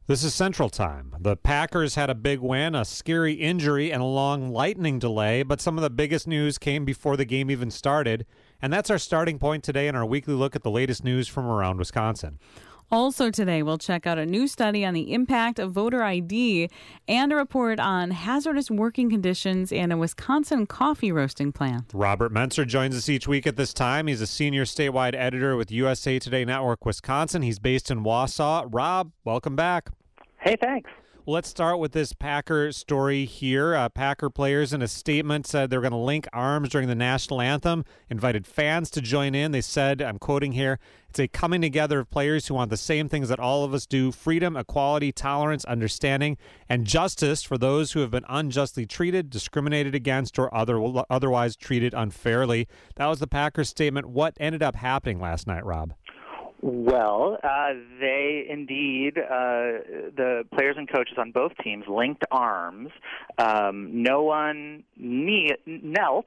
This is Central Time. The Packers had a big win, a scary injury, and a long lightning delay, but some of the biggest news came before the game even started. And that's our starting point today in our weekly look at the latest news from around Wisconsin. Also today, we'll check out a new study on the impact of voter ID and a report on hazardous working conditions and a Wisconsin coffee roasting plant. Robert Menser joins us each week at this time. He's a senior statewide editor with USA Today Network Wisconsin. He's based in Wausau. Rob, welcome back. Hey, thanks. Well, let's start with this Packer story here. Packer players in a statement said they were going to link arms during the national anthem, invited fans to join in. They said, I'm quoting here, it's a coming together of players who want the same things that all of us do: freedom, equality, tolerance, understanding, and justice for those who have been unjustly treated, discriminated against, or otherwise treated unfairly. That was the Packers statement. What ended up happening last night, Rob? Well, they indeed, the players and coaches on both teams linked arms. No one knelt,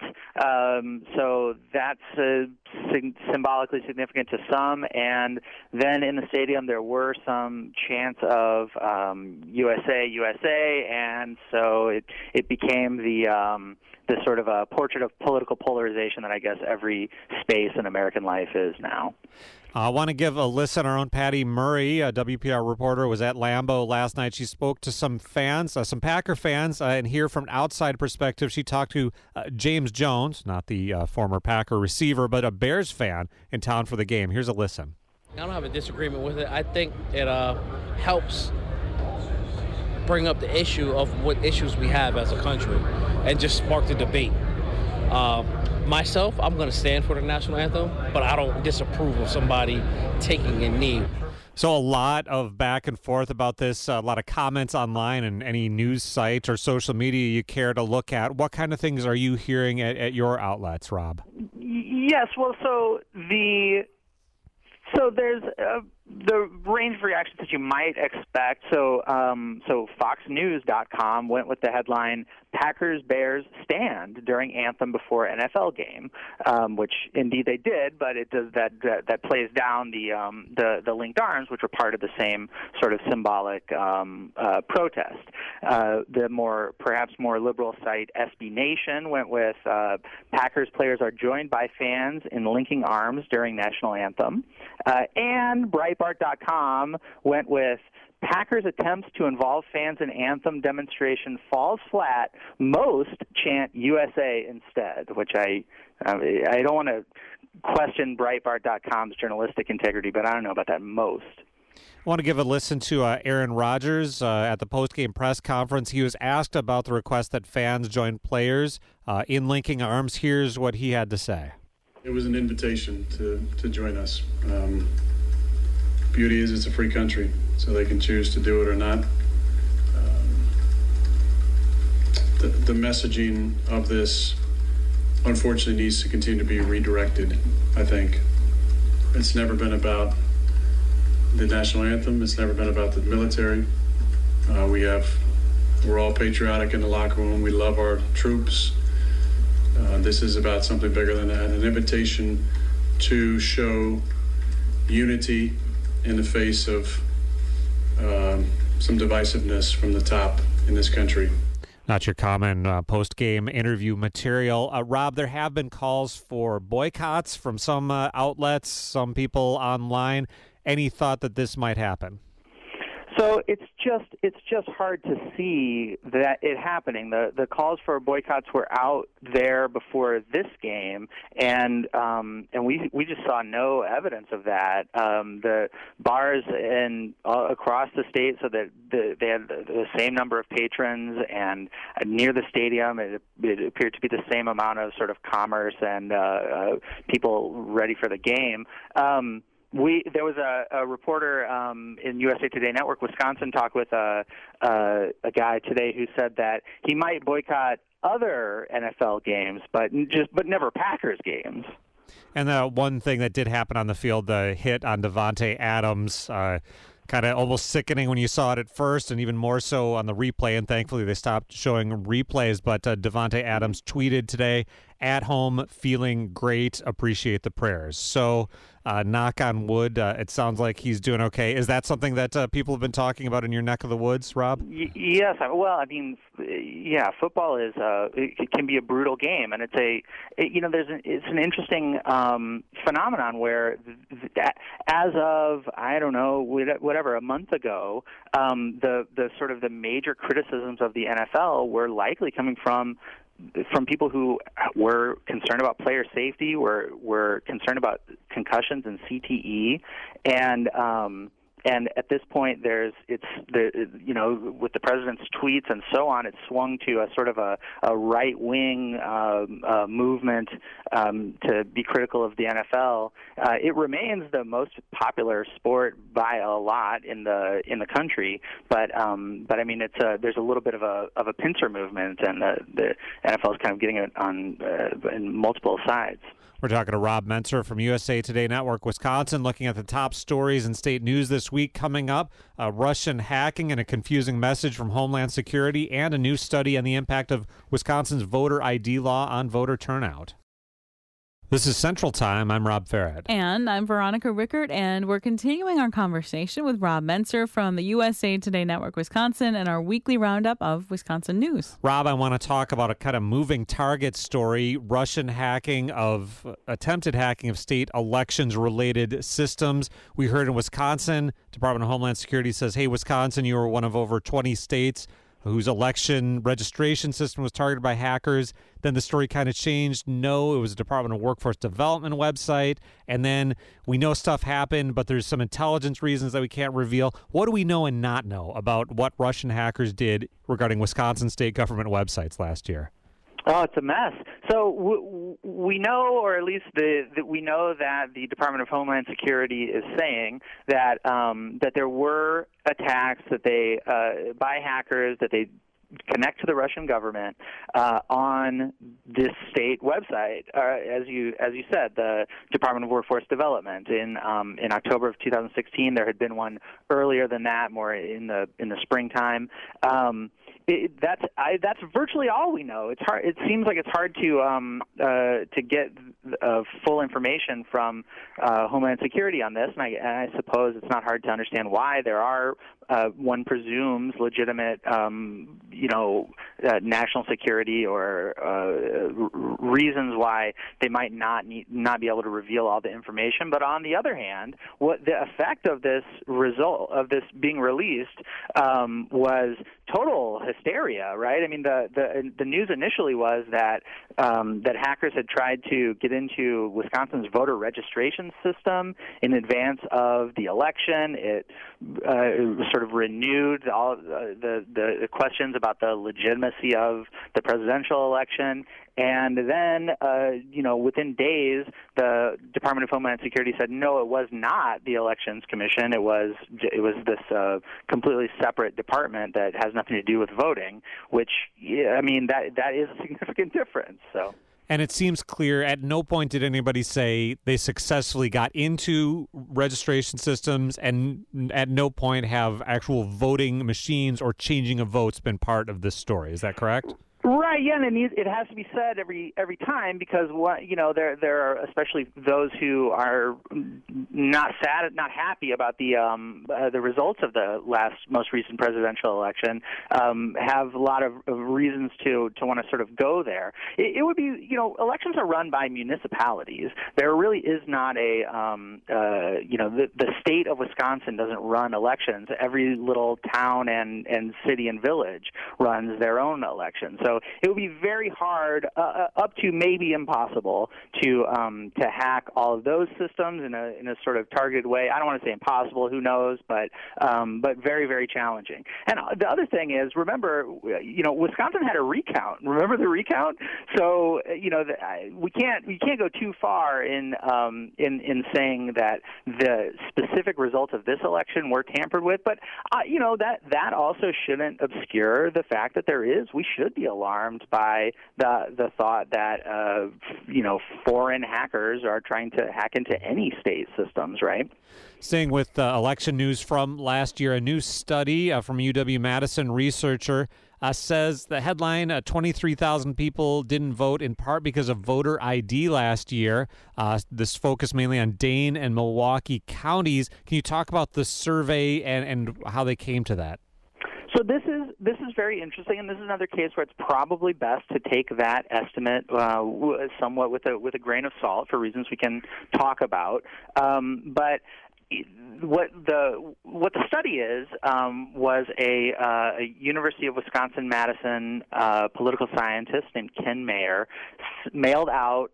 so that's symbolically significant to some. And then in the stadium there were some chants of USA, USA, and so it became the sort of a portrait of political polarization that I guess every space in American life is now. I want to give a listen. Our own Patty Murray, a WPR reporter, was at Lambeau last night. She spoke to some fans, some Packer fans, and here from an outside perspective, she talked to James Jones, not the former Packer receiver, but a Bears fan in town for the game. Here's a listen. I don't have a disagreement with it. I think it helps bring up the issue of what issues we have as a country and just spark the debate. Myself, I'm going to stand for the national anthem, but I don't disapprove of somebody taking a knee. So a lot of back and forth about this, a lot of comments online and any news site or social media you care to look at. What kind of things are you hearing at your outlets, Rob? Yes, well, so there's the range of reactions that you might expect. So FoxNews.com went with the headline, Packers Bears stand during anthem before NFL game, which indeed they did, but it does that plays down the linked arms, which were part of the same sort of symbolic protest. The perhaps more liberal site SB Nation went with Packers players are joined by fans in linking arms during national anthem, and Breitbart.com went with Packers' attempts to involve fans in anthem demonstration falls flat. Most chant USA instead, which I don't want to question Breitbart.com's journalistic integrity, but I don't know about that most. I want to give a listen to Aaron Rodgers at the postgame press conference. He was asked about the request that fans join players in linking arms. Here's what he had to say. It was an invitation to join us. Beauty is it's a free country, so they can choose to do it or not. The messaging of this, unfortunately, needs to continue to be redirected, I think. It's never been about the national anthem. It's never been about the military. We're all patriotic in the locker room. We love our troops. This is about something bigger than that, an invitation to show unity in the face of some divisiveness from the top in this country. Not your common post-game interview material. Rob, there have been calls for boycotts from some outlets, some people online. Any thought that this might happen? So it's just hard to see that it happening. The calls for boycotts were out there before this game, and we just saw no evidence of that. The bars across the state, so that they had the same number of patrons, and near the stadium, it appeared to be the same amount of sort of commerce and people ready for the game. There was a reporter in USA Today Network Wisconsin talk with a guy today who said that he might boycott other NFL games, but never Packers games. And the one thing that did happen on the field, the hit on Davante Adams, kind of almost sickening when you saw it at first, and even more so on the replay, and thankfully they stopped showing replays. But Davante Adams tweeted today, "At home, feeling great, appreciate the prayers." So Knock on wood. It sounds like he's doing okay. Is that something that people have been talking about in your neck of the woods, Rob? Yes. Well, I mean, yeah, football is it can be a brutal game, and it's an interesting phenomenon where as of a month ago, the sort of the major criticisms of the NFL were likely coming from people who were concerned about player safety, were concerned about concussions and CTE, and at this point, with the president's tweets and so on, it's swung to a sort of a right-wing movement to be critical of the NFL. It remains the most popular sport by a lot in the country, but I mean, there's a little bit of a pincer movement, and the NFL is kind of getting it on in multiple sides. We're talking to Rob Mentzer from USA Today Network Wisconsin, looking at the top stories in state news this week. Coming up, Russian hacking and a confusing message from Homeland Security, and a new study on the impact of Wisconsin's voter ID law on voter turnout. This is Central Time. I'm Rob Farrett. And I'm Veronica Rickert, and we're continuing our conversation with Rob Mentzer from the USA Today Network Wisconsin and our weekly roundup of Wisconsin news. Rob, I want to talk about a kind of moving target story, Russian attempted hacking of state elections-related systems. We heard in Wisconsin, Department of Homeland Security says, hey, Wisconsin, you were one of over 20 states whose election registration system was targeted by hackers. Then the story kind of changed. No, it was a Department of Workforce Development website. And then we know stuff happened, but there's some intelligence reasons that we can't reveal. What do we know and not know about what Russian hackers did regarding Wisconsin state government websites last year? Oh, it's a mess. So we know, or at least we know that the Department of Homeland Security is saying that that there were attacks that they by hackers that they connect to the Russian government on this state website. As you said, the Department of Workforce Development. In October of 2016, there had been one earlier than that, more in the springtime. That's virtually all we know. It's hard. It seems like it's hard to get full information from Homeland Security on this, and I suppose it's not hard to understand why. There are, one presumes, legitimate, national security or reasons why they might not be able to reveal all the information. But on the other hand, what the effect of this being released was total hysteria, right? I mean, the news initially was that hackers had tried to get into Wisconsin's voter registration system in advance of the election. It sort of renewed all the questions about the legitimacy of the presidential election. And then, within days, the Department of Homeland Security said, no, it was not the Elections Commission. It was this completely separate department that has nothing to do with voting, which, that is a significant difference. So. And it seems clear, at no point did anybody say they successfully got into registration systems, and at no point have actual voting machines or changing of votes been part of this story. Is that correct? Right, yeah, and it has to be said every time, because there are especially those who are not happy about the results of the most recent presidential election, have a lot of reasons to want to sort of go there. It would be, elections are run by municipalities. There really is not the state of Wisconsin doesn't run elections. Every little town and city and village runs their own elections. So it would be very hard, up to maybe impossible, to hack all of those systems in a sort of targeted way. I don't want to say impossible, who knows, but very, very challenging. And the other thing is, remember, Wisconsin had a recount. Remember the recount? So we can't go too far in saying that the specific results of this election were tampered with, but that also shouldn't obscure the fact that we should be a alarmed by the thought that foreign hackers are trying to hack into any state systems, right? Staying with election news from last year, a new study from UW-Madison researcher says the headline, 23,000 people didn't vote in part because of voter ID last year. This focused mainly on Dane and Milwaukee counties. Can you talk about the survey and how they came to that? So this is very interesting, and this is another case where it's probably best to take that estimate somewhat with a grain of salt for reasons we can talk about. But what the study is was a University of Wisconsin-Madison political scientist named Ken Mayer mailed out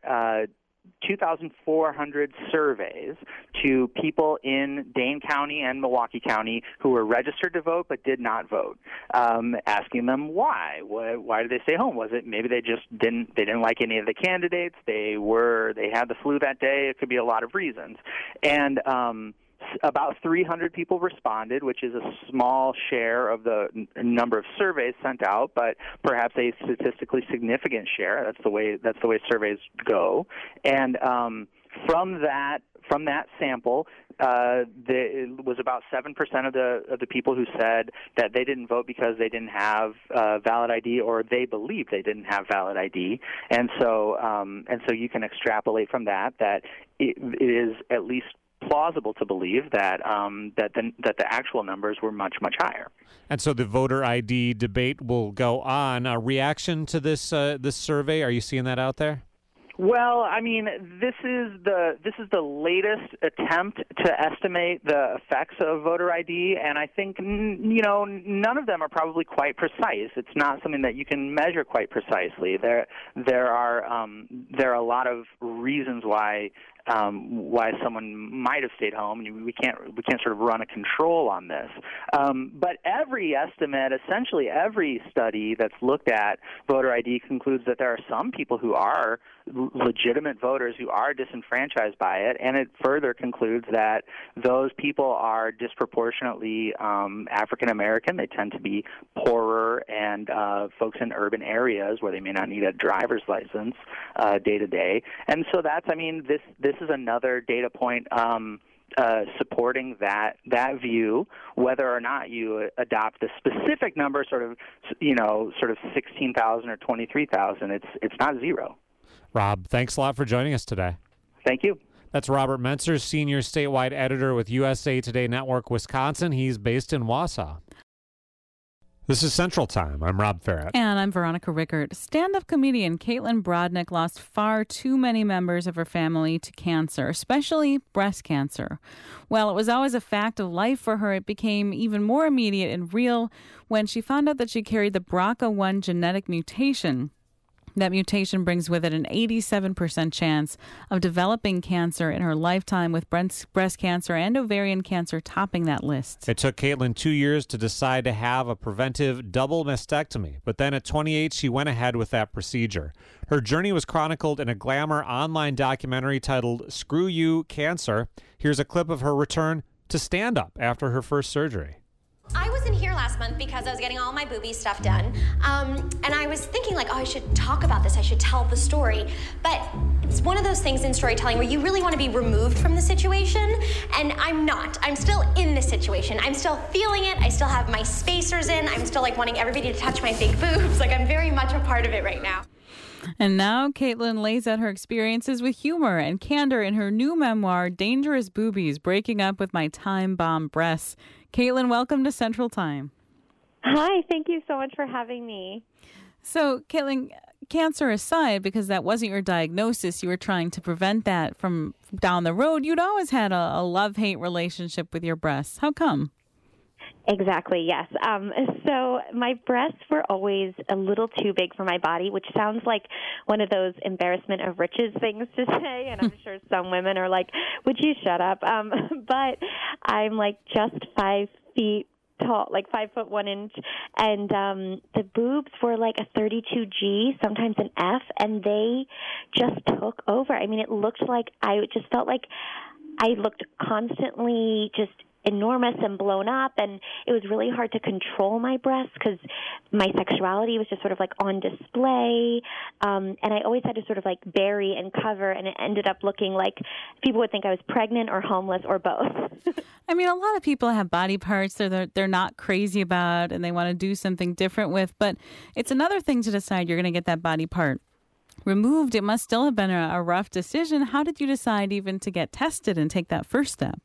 2,400 surveys to people in Dane County and Milwaukee County who were registered to vote but did not vote, asking them why. Why did they stay home? Was it maybe they just didn't like any of the candidates? They had the flu that day. It could be a lot of reasons. And about 300 people responded, which is a small share of the number of surveys sent out, but perhaps a statistically significant share. That's the way surveys go. And from that sample, it was about 7% of the people who said that they didn't vote because they didn't have valid ID, or they believed they didn't have valid ID, and so you can extrapolate from that it is at least plausible to believe that the actual numbers were much, much higher. And so the voter ID debate will go on. A reaction to this survey? Are you seeing that out there? Well, I mean, this is the latest attempt to estimate the effects of voter ID, and I think none of them are probably quite precise. It's not something that you can measure quite precisely. There are a lot of reasons why someone might have stayed home, and we can't sort of run a control on this. But every estimate, essentially every study that's looked at voter ID, concludes that there are some people who are legitimate voters who are disenfranchised by it, and it further concludes that those people are disproportionately African American. They tend to be poorer and folks in urban areas where they may not need a driver's license day to day. And so this is another data point supporting that view. Whether or not you adopt the specific number, sort of 16,000 or 23,000, it's not zero. Rob, thanks a lot for joining us today. Thank you. That's Robert Mentzer, senior statewide editor with USA Today Network Wisconsin. He's based in Wausau. This is Central Time. I'm Rob Farrett. And I'm Veronica Rickert. Stand-up comedian Caitlin Brodnick lost far too many members of her family to cancer, especially breast cancer. While it was always a fact of life for her, it became even more immediate and real when she found out that she carried the BRCA1 genetic mutation. That mutation brings with it an 87% chance of developing cancer in her lifetime, with breast cancer and ovarian cancer topping that list. It took Caitlin 2 years to decide to have a preventive double mastectomy, but then at 28, she went ahead with that procedure. Her journey was chronicled in a Glamour online documentary titled Screw You, Cancer. Here's a clip of her return to stand-up after her first surgery. I wasn't here last month because I was getting all my booby stuff done. And I was thinking I should talk about this. I should tell the story. But it's one of those things in storytelling where you really want to be removed from the situation. And I'm not. I'm still in the situation. I'm still feeling it. I still have my spacers in. I'm still wanting everybody to touch my big boobs. I'm very much a part of it right now. And now Caitlin lays out her experiences with humor and candor in her new memoir, Dangerous Boobies, Breaking Up with My Time Bomb Breasts. Caitlin, welcome to Central Time. Hi, thank you so much for having me. So, Caitlin, cancer aside, because that wasn't your diagnosis, you were trying to prevent that from down the road. You'd always had a love-hate relationship with your breasts. How come? Exactly, yes. So my breasts were always a little too big for my body, which sounds like one of those embarrassment of riches things to say, and I'm sure some women are like, would you shut up? But I'm just 5 feet tall, 5 foot 1 inch, and the boobs were a 32G, sometimes an F, and they just took over. I mean, it looked like I just felt like I looked constantly just enormous and blown up, and it was really hard to control my breasts because my sexuality was just sort of like on display, and I always had to sort of like bury and cover, and it ended up looking like people would think I was pregnant or homeless or both. I mean, a lot of people have body parts they're not crazy about and they want to do something different with, but it's another thing to decide you're going to get that body part removed. It must still have been a rough decision. How did you decide even to get tested and take that first step?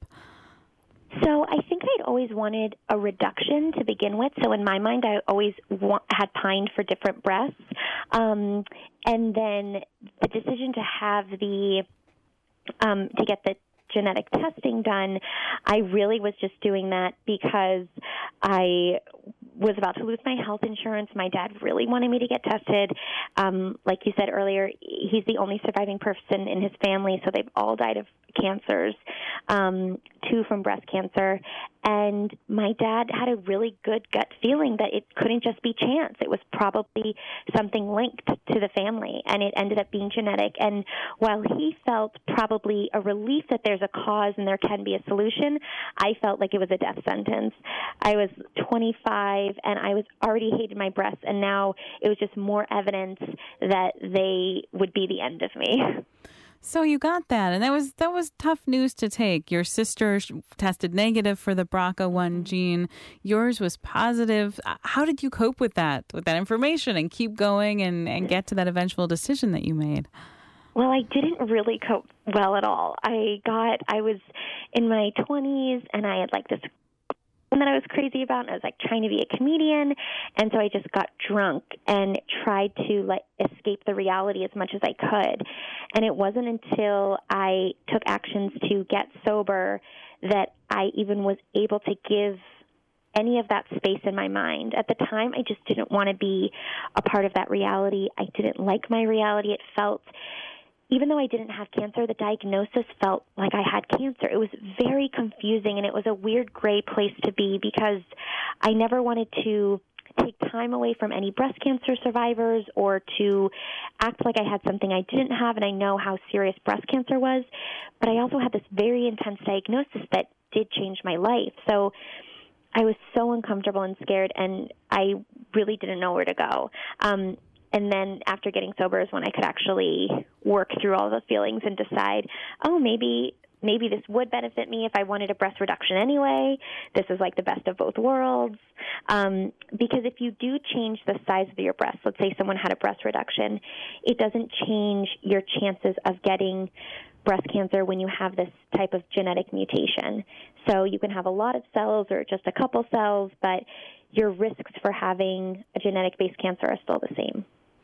So I think I'd always wanted a reduction to begin with. So in my mind, I always had pined for different breasts. And then the decision to have to get the genetic testing done, I really was just doing that because I was about to lose my health insurance. My dad really wanted me to get tested. Like you said earlier, he's the only surviving person in his family, so they've all died of cancers, 2 from breast cancer. And my dad had a really good gut feeling that it couldn't just be chance. It was probably something linked to the family, and it ended up being genetic. And while he felt probably a relief that there's a cause and there can be a solution, I felt like it was a death sentence. I was 25, and I was already hated my breasts, and now it was just more evidence that they would be the end of me. So you got that, and that was tough news to take. Your sister tested negative for the BRCA1 gene. Yours was positive. How did you cope with that information and keep going and get to that eventual decision that you made? Well, I didn't really cope well at all. I was in my 20s, and I had like this that I was crazy about, and I was like trying to be a comedian, and so I just got drunk and tried to like escape the reality as much as I could. And it wasn't until I took actions to get sober that I even was able to give any of that space in my mind. At the time, I just didn't want to be a part of that reality. I didn't like my reality. It felt, even though I didn't have cancer, the diagnosis felt like I had cancer. It was very confusing, and it was a weird gray place to be because I never wanted to take time away from any breast cancer survivors or to act like I had something I didn't have, and I know how serious breast cancer was. But I also had this very intense diagnosis that did change my life. So I was so uncomfortable and scared, and I really didn't know where to go. And then after getting sober is when I could actually work through all those feelings and decide, oh, maybe this would benefit me if I wanted a breast reduction anyway. This is like the best of both worlds. Because if you do change the size of your breast, let's say someone had a breast reduction, it doesn't change your chances of getting breast cancer when you have this type of genetic mutation. So you can have a lot of cells or just a couple cells, but your risks for having a genetic-based cancer are still the same.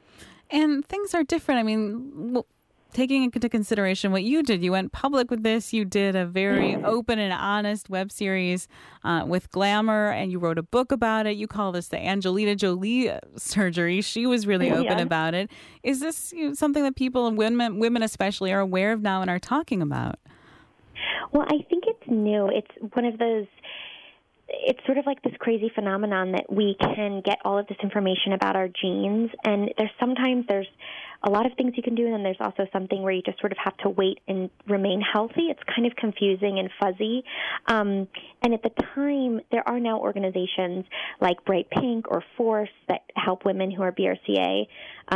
And things are different. I mean, taking into consideration what you did, you went public with this. You did a very open and honest web series with Glamour, and you wrote a book about it. You call this the Angelina Jolie surgery. She was really open about it. Is this something that people and women especially are aware of now and are talking about? Well, I think it's new. It's one of those... It's sort of like this crazy phenomenon that we can get all of this information about our genes, and there's a lot of things you can do, and then there's also something where you just sort of have to wait and remain healthy. It's kind of confusing and fuzzy. And at the time, there are now organizations like Bright Pink or Force that help women who are BRCA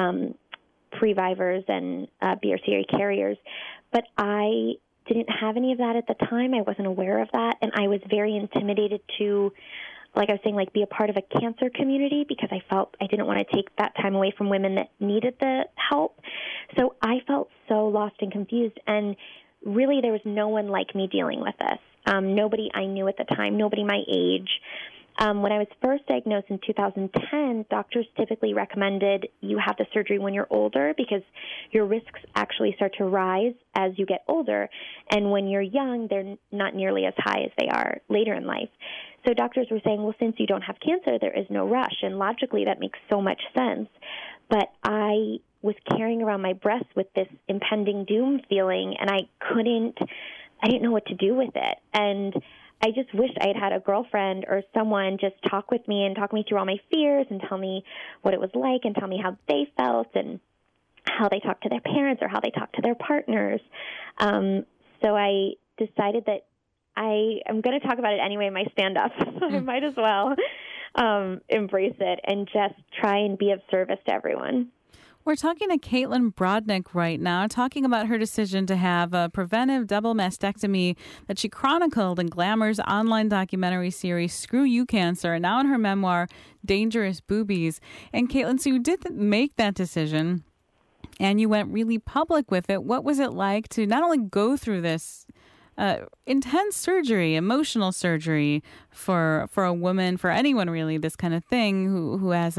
previvors and BRCA carriers. But I didn't have any of that at the time. I wasn't aware of that, and I was very intimidated to, like I was saying, like be a part of a cancer community because I felt I didn't want to take that time away from women that needed the help. So I felt so lost and confused, and really there was no one like me dealing with this. Nobody I knew at the time, nobody my age. When I was first diagnosed in 2010, doctors typically recommended you have the surgery when you're older because your risks actually start to rise as you get older. And when you're young, they're not nearly as high as they are later in life. So doctors were saying, well, since you don't have cancer, there is no rush. And logically, that makes so much sense. But I was carrying around my breast with this impending doom feeling, and I didn't know what to do with it. And I just wished I had had a girlfriend or someone just talk with me and talk me through all my fears and tell me what it was like and tell me how they felt and how they talked to their parents or how they talked to their partners. So I decided that I am going to talk about it anyway in my stand-up, so I might as well embrace it and just try and be of service to everyone. We're talking to Caitlin Brodnick right now, talking about her decision to have a preventive double mastectomy that she chronicled in Glamour's online documentary series, Screw You Cancer, and now in her memoir, Dangerous Boobies. And Caitlin, so you did make that decision, and you went really public with it. What was it like to not only go through this intense surgery, emotional surgery for a woman, for anyone really, this kind of thing, who had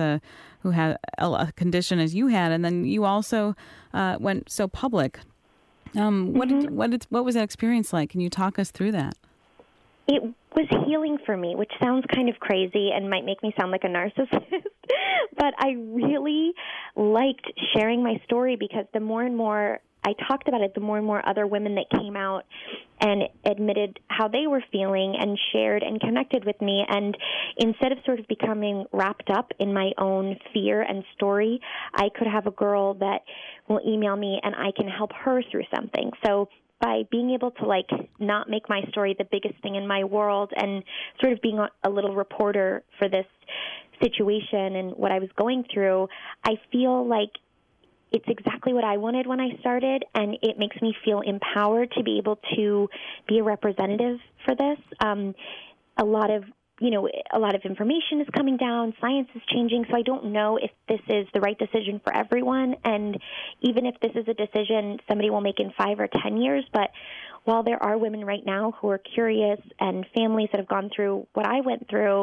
a condition as you had, and then you also went so public. What was that experience like? Can you talk us through that? It was healing for me, which sounds kind of crazy and might make me sound like a narcissist, but I really liked sharing my story because the more and more I talked about it, the more and more other women that came out and admitted how they were feeling and shared and connected with me. And instead of sort of becoming wrapped up in my own fear and story, I could have a girl that will email me and I can help her through something. So by being able to, like, not make my story the biggest thing in my world and sort of being a little reporter for this situation and what I was going through, I feel like it's exactly what I wanted when I started, and it makes me feel empowered to be able to be a representative for this. A lot of information is coming down, science is changing, so I don't know if this is the right decision for everyone, and even if this is a decision somebody will make in 5 or 10 years, but while there are women right now who are curious and families that have gone through what I went through,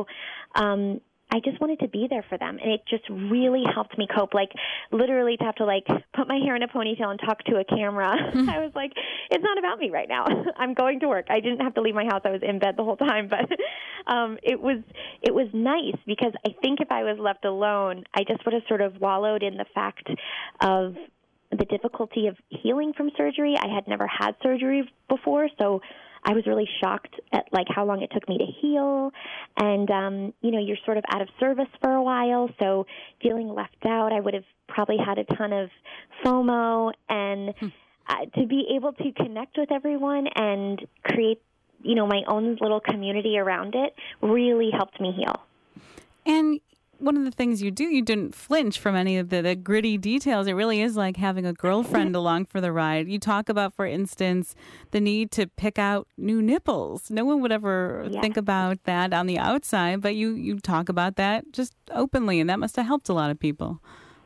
I just wanted to be there for them, and it just really helped me cope. Like, literally to have to, like, put my hair in a ponytail and talk to a camera. I was like, it's not about me right now. I'm going to work. I didn't have to leave my house. I was in bed the whole time, but it was nice because I think if I was left alone, I just would have sort of wallowed in the fact of the difficulty of healing from surgery. I had never had surgery before, so I was really shocked at, like, how long it took me to heal. And, you're sort of out of service for a while, so feeling left out, I would have probably had a ton of FOMO. And to be able to connect with everyone and create, my own little community around it really helped me heal. And one of the things you didn't flinch from any of the gritty details. It really is like having a girlfriend along for the ride. You talk about, for instance, the need to pick out new nipples. No one would ever think about that on the outside, but you talk about that just openly, and that must have helped a lot of people.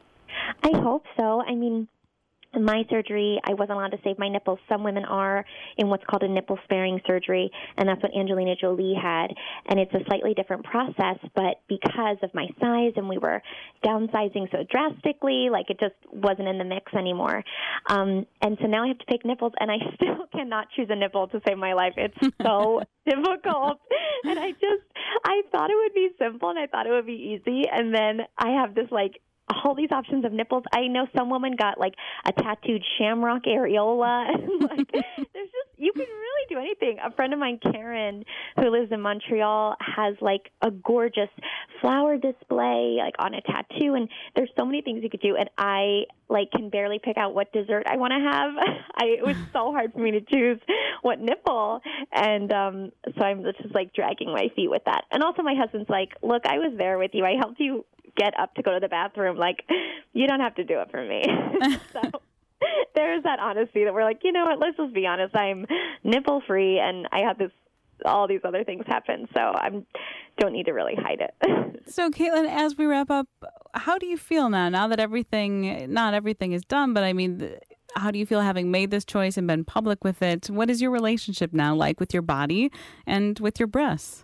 I hope so. I mean, in my surgery, I wasn't allowed to save my nipples. Some women are in what's called a nipple-sparing surgery, and that's what Angelina Jolie had. And it's a slightly different process, but because of my size and we were downsizing so drastically, like, it just wasn't in the mix anymore. And so now I have to pick nipples, and I still cannot choose a nipple to save my life. It's so difficult. And I thought it would be simple, and I thought it would be easy. And then I have this, like, all these options of nipples. I know some woman got, like, a tattooed shamrock areola. Like, there's just, you can really do anything. A friend of mine, Karen, who lives in Montreal, has, like, a gorgeous flower display, like, on a tattoo. And there's so many things you could do. And I, like, can barely pick out what dessert I want to have. It was so hard for me to choose what nipple. And so I'm just, like, dragging my feet with that. And also my husband's like, look, I was there with you. I helped you get up to go to the bathroom. Like, you don't have to do it for me. So there's that honesty that we're like, you know what, let's just be honest. I'm nipple free and I have all these other things happen. So I don't need to really hide it. So Caitlin, as we wrap up, how do you feel now that not everything is done, but I mean, how do you feel having made this choice and been public with it? What is your relationship now like with your body and with your breasts?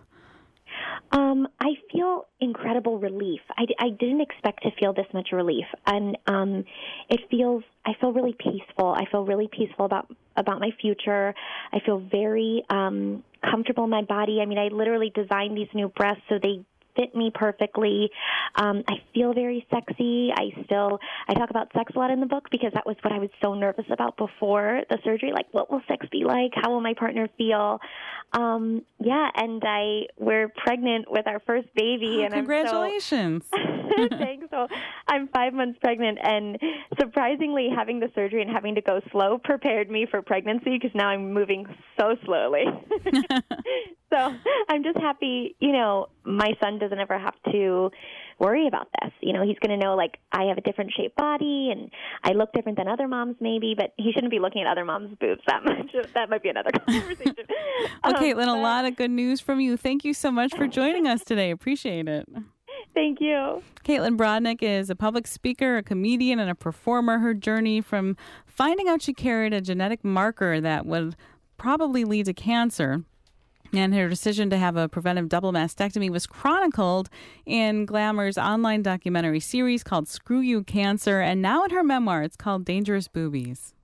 I feel incredible relief. I didn't expect to feel this much relief, and I feel really peaceful. I feel really peaceful about my future. I feel very comfortable in my body. I mean, I literally designed these new breasts so they fit me perfectly. I feel very sexy. I talk about sex a lot in the book because that was what I was so nervous about before the surgery. Like, what will sex be like? How will my partner feel? And we're pregnant with our first baby. And congratulations. Thanks. So I'm 5 months pregnant, and surprisingly, having the surgery and having to go slow prepared me for pregnancy because now I'm moving so slowly. So I'm just happy, my son doesn't ever have to worry about this. He's going to know, like, I have a different shaped body and I look different than other moms maybe, but he shouldn't be looking at other moms' boobs that much. That might be another conversation. Well, Caitlin, a lot of good news from you. Thank you so much for joining us today. Appreciate it. Thank you. Caitlin Brodnick is a public speaker, a comedian, and a performer. Her journey from finding out she carried a genetic marker that would probably lead to cancer and her decision to have a preventive double mastectomy was chronicled in Glamour's online documentary series called Screw You Cancer, and now in her memoir, it's called Dangerous Boobies.